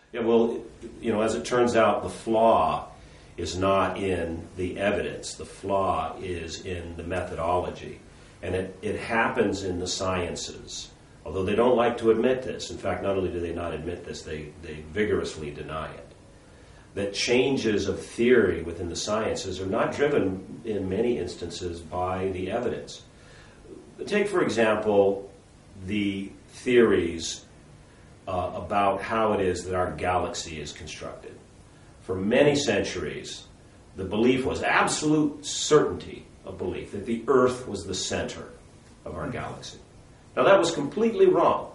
Yeah, well, as it turns out, the flaw is not in the evidence. The flaw is in the methodology. And it happens in the sciences, although they don't like to admit this. In fact, not only do they not admit this, they vigorously deny it. That changes of theory within the sciences are not driven, in many instances, by the evidence. Take, for example, the theories about how it is that our galaxy is constructed. For many centuries, the belief was absolute certainty of belief that the Earth was the center of our galaxy. Now, that was completely wrong.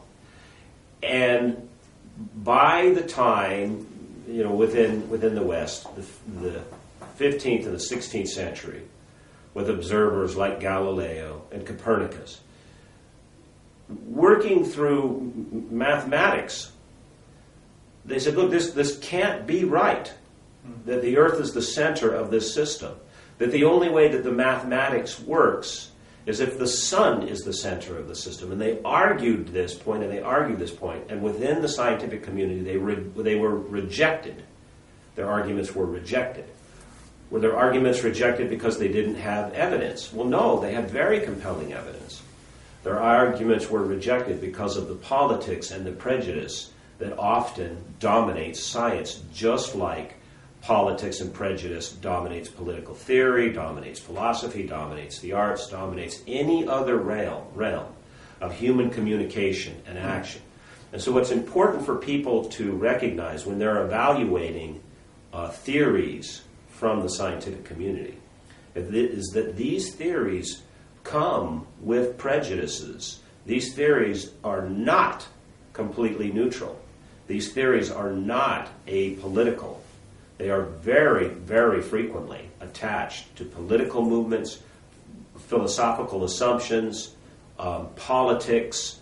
And by the time, within the West, the 15th and the 16th century, with observers like Galileo and Copernicus, working through mathematics, they said, look, this can't be right, that the Earth is the center of this system, that the only way that the mathematics works is if the sun is the center of the system. And they argued this point, and within the scientific community, they were rejected. Their arguments were rejected. Were their arguments rejected because they didn't have evidence? Well, no, they had very compelling evidence. Their arguments were rejected because of the politics and the prejudice that often dominates science, just like politics and prejudice dominates political theory, dominates philosophy, dominates the arts, dominates any other realm of human communication and action. And so what's important for people to recognize when they're evaluating theories from the scientific community is that these theories come with prejudices. These theories are not completely neutral. These theories are not apolitical. They are very, very frequently attached to political movements, philosophical assumptions, politics,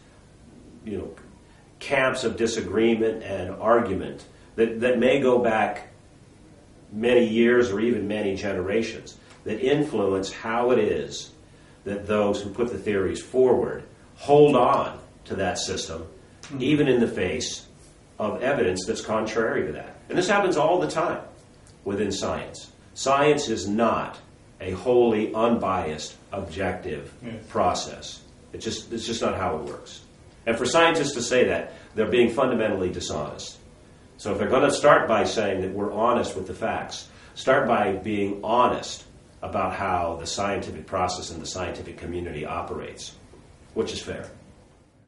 camps of disagreement and argument that may go back many years or even many generations, that influence how it is that those who put the theories forward hold on to that system, even in the face of evidence that's contrary to that. And this happens all the time within science. Science is not a wholly unbiased, objective process. It's just not how it works. And for scientists to say that, they're being fundamentally dishonest. So if they're going to start by saying that we're honest with the facts, start by being honest about how the scientific process and the scientific community operates, which is fair.